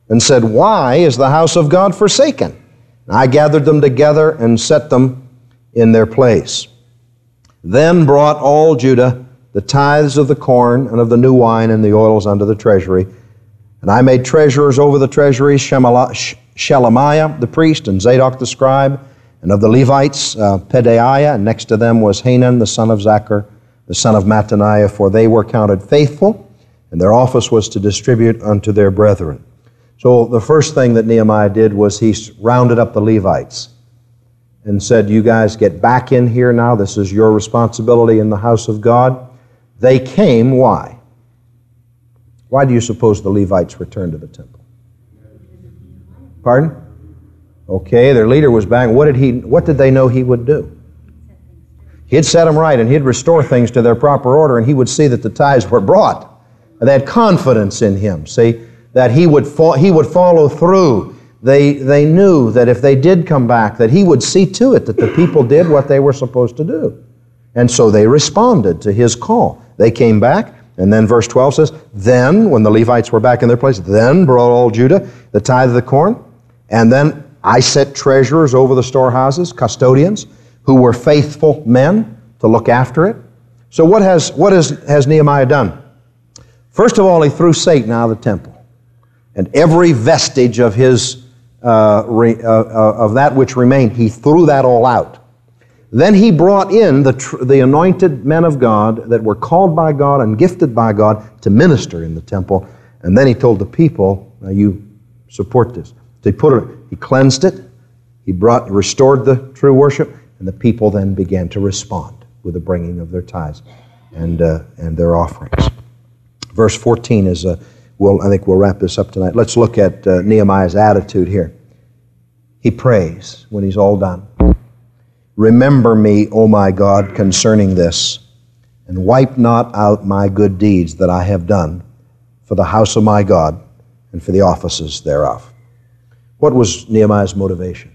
and said, "Why is the house of God forsaken?" And I gathered them together and set them in their place. Then brought all Judah the tithes of the corn and of the new wine and the oils unto the treasury. And I made treasurers over the treasury Shelemiah the priest and Zadok the scribe, and of the Levites Pedaiah, and next to them was Hanan the son of Zachar, the son of Mattaniah, for they were counted faithful, and their office was to distribute unto their brethren. So the first thing that Nehemiah did was he rounded up the Levites and said, "You guys get back in here now. This is your responsibility in the house of God." They came, why? Why do you suppose the Levites returned to the temple? Pardon? Okay, their leader was back. What did they know he would do? He'd set them right, and he'd restore things to their proper order, and he would see that the tithes were brought. And they had confidence in him, see, that he would follow through. They knew that if they did come back, that he would see to it that the people did what they were supposed to do. And so they responded to his call. They came back, and then verse 12 says, "Then, when the Levites were back in their place, then brought all Judah the tithe of the corn, and then I set treasurers over the storehouses, custodians, who were faithful men to look after it." So what has Nehemiah done? First of all, he threw Satan out of the temple, and every vestige of his of that which remained, he threw that all out. Then he brought in the anointed men of God that were called by God and gifted by God to minister in the temple, and then he told the people, "Now you support this." So he cleansed it, he restored the true worship, and the people then began to respond with the bringing of their tithes and their offerings. Verse 14 is, I think we'll wrap this up tonight. Let's look at Nehemiah's attitude here. He prays when he's all done. "Remember me, O my God, concerning this, and wipe not out my good deeds that I have done for the house of my God and for the offices thereof." What was Nehemiah's motivation?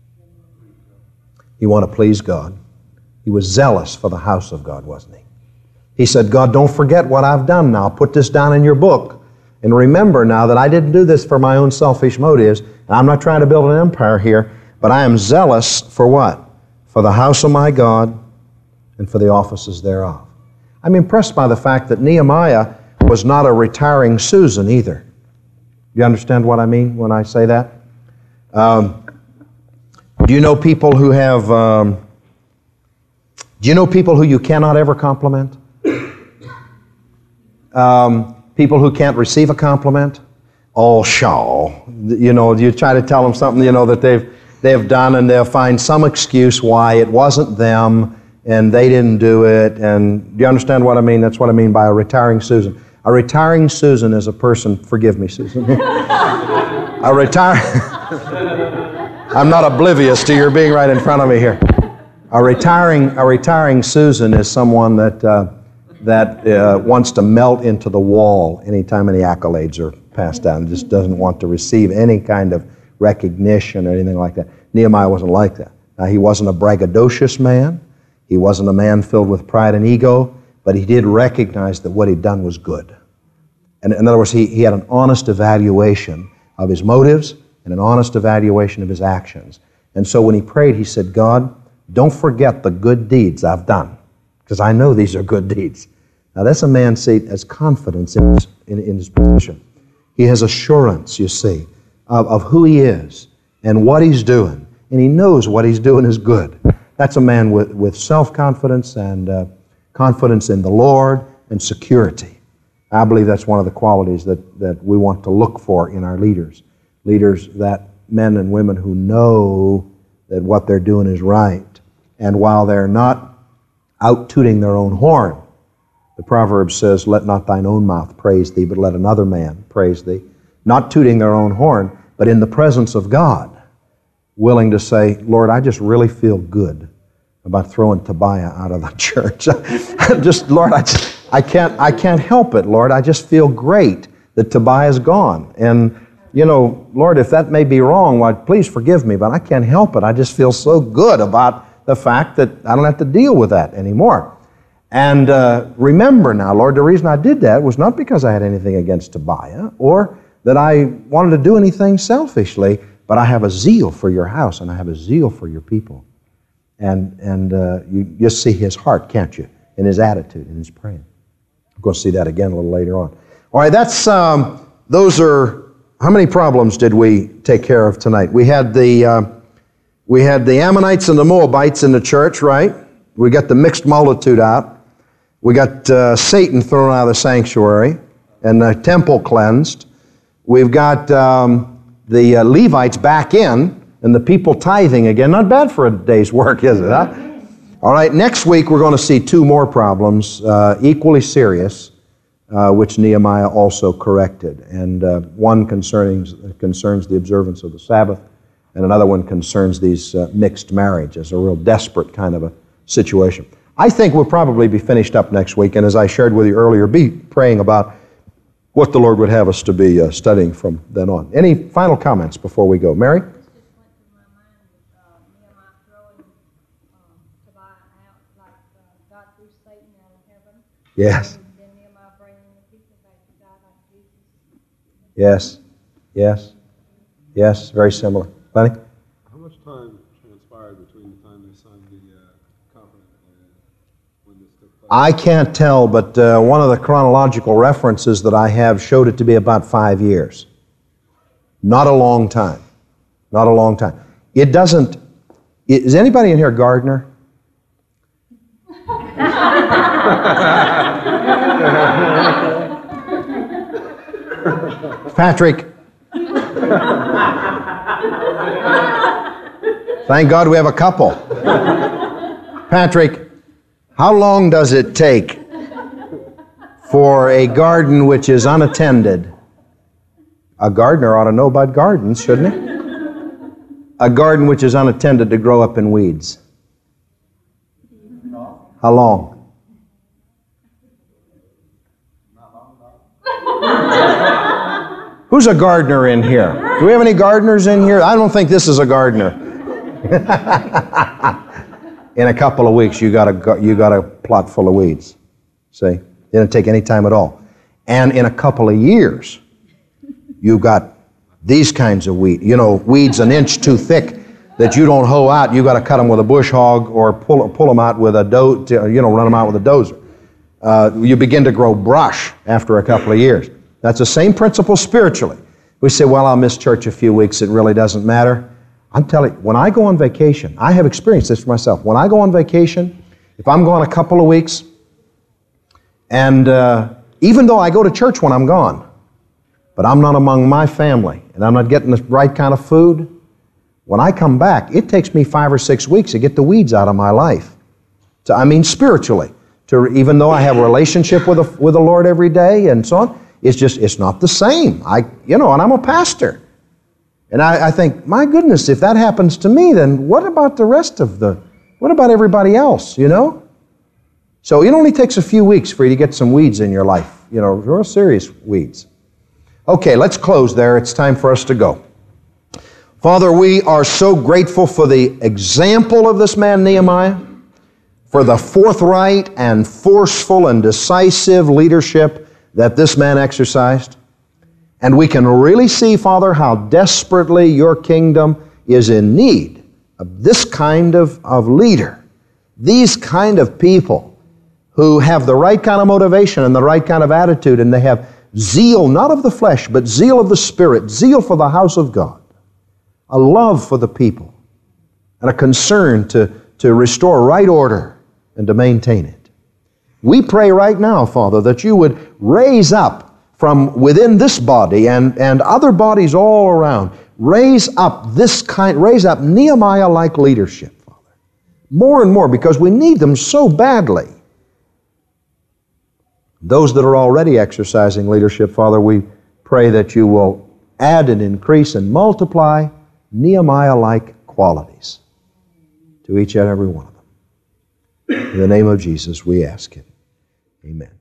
He wanted to please God. He was zealous for the house of God, wasn't he? He said, "God, don't forget what I've done now. Put this down in your book. And remember now that I didn't do this for my own selfish motives. And I'm not trying to build an empire here, but I am zealous for what? For the house of my God and for the offices thereof." I'm impressed by the fact that Nehemiah was not a retiring Susan either. Do you understand what I mean when I say that? Do you know people who have... do you know people who you cannot ever compliment? People who can't receive a compliment? Oh, pshaw. You know, you try to tell them something, you know, that they've done, and they'll find some excuse why it wasn't them, and they didn't do it. And do you understand what I mean? That's what I mean by a retiring Susan. A retiring Susan is a person... Forgive me, Susan. I'm not oblivious to your being right in front of me here. A retiring Susan is someone that wants to melt into the wall anytime any accolades are passed down. Just doesn't want to receive any kind of recognition or anything like that. Nehemiah wasn't like that. Now, he wasn't a braggadocious man. He wasn't a man filled with pride and ego, but he did recognize that what he'd done was good. And in other words, he had an honest evaluation of his motives and an honest evaluation of his actions. And so when he prayed, he said, "God, don't forget the good deeds I've done, because I know these are good deeds." Now that's a man, see, has confidence in his position. He has assurance, you see, of who he is and what he's doing. And he knows what he's doing is good. That's a man with self-confidence and confidence in the Lord and security. I believe that's one of the qualities that we want to look for in our leaders. Leaders, that men and women who know that what they're doing is right. And while they're not out tooting their own horn, the proverb says, "Let not thine own mouth praise thee, but let another man praise thee." Not tooting their own horn, but in the presence of God, willing to say, "Lord, I just really feel good about throwing Tobiah out of the church. Lord, I can't help it, Lord. I just feel great that Tobiah's gone. And, you know, Lord, if that may be wrong, why, please forgive me, but I can't help it. I just feel so good about the fact that I don't have to deal with that anymore. And remember now, Lord, the reason I did that was not because I had anything against Tobiah or that I wanted to do anything selfishly, but I have a zeal for your house, and I have a zeal for your people. And you just see his heart, can't you, in his attitude, in his praying. We're going to see that again a little later on. All right, that's those are, how many problems did we take care of tonight? We had the Ammonites and the Moabites in the church, right? We got the mixed multitude out. We got Satan thrown out of the sanctuary and the temple cleansed. We've got the Levites back in and the people tithing again. Not bad for a day's work, is it? Huh? All right, next week we're going to see two more problems, equally serious, which Nehemiah also corrected. And one concerns the observance of the Sabbath, and another one concerns these mixed marriages, a real desperate kind of a situation. I think we'll probably be finished up next week, and as I shared with you earlier, be praying about what the Lord would have us to be studying from then on. Any final comments before we go? Mary? Just went through my mind with Nehemiah throwing Tobiah out, like God threw Satan out of heaven. Yes. And then Nehemiah bringing the people back to God like Jesus. Yes. Yes. Yes. Very similar. Lenny? How much time transpired between the time they signed the covenant and when this took place? I can't tell, but one of the chronological references that I have showed it to be about 5 years. Not a long time. Not a long time. It doesn't... Is anybody in here a gardener? Patrick? Thank God we have a couple. Patrick, how long does it take for a garden which is unattended? A gardener ought to know about gardens, shouldn't he? A garden which is unattended to grow up in weeds. How long? Who's a gardener in here? Do we have any gardeners in here? I don't think this is a gardener. In a couple of weeks, you got a plot full of weeds. See? It didn't take any time at all. And in a couple of years, you've got these kinds of weeds. You know, weeds an inch too thick that you don't hoe out. You got to cut them with a bush hog or pull them out with a run them out with a dozer. You begin to grow brush after a couple of years. That's the same principle spiritually. We say, well, I'll miss church a few weeks. It really doesn't matter. I'm telling you, when I go on vacation, I have experienced this for myself. When I go on vacation, if I'm gone a couple of weeks, and even though I go to church when I'm gone, but I'm not among my family, and I'm not getting the right kind of food, when I come back, it takes me 5 or 6 weeks to get the weeds out of my life. Spiritually. Even though I have a relationship with the Lord every day and so on, it's not the same. And I'm a pastor. And I think, my goodness, if that happens to me, then what about what about everybody else, you know? So it only takes a few weeks for you to get some weeds in your life, real serious weeds. Okay, let's close there. It's time for us to go. Father, we are so grateful for the example of this man Nehemiah, for the forthright and forceful and decisive leadership that this man exercised. And we can really see, Father, how desperately your kingdom is in need of this kind of leader, these kind of people who have the right kind of motivation and the right kind of attitude, and they have zeal, not of the flesh, but zeal of the Spirit, zeal for the house of God, a love for the people, and a concern to restore right order and to maintain it. We pray right now, Father, that you would raise up from within this body and other bodies all around, raise up Nehemiah-like leadership, Father. More and more, because we need them so badly. Those that are already exercising leadership, Father, we pray that you will add and increase and multiply Nehemiah-like qualities to each and every one of them. In the name of Jesus, we ask it. Amen.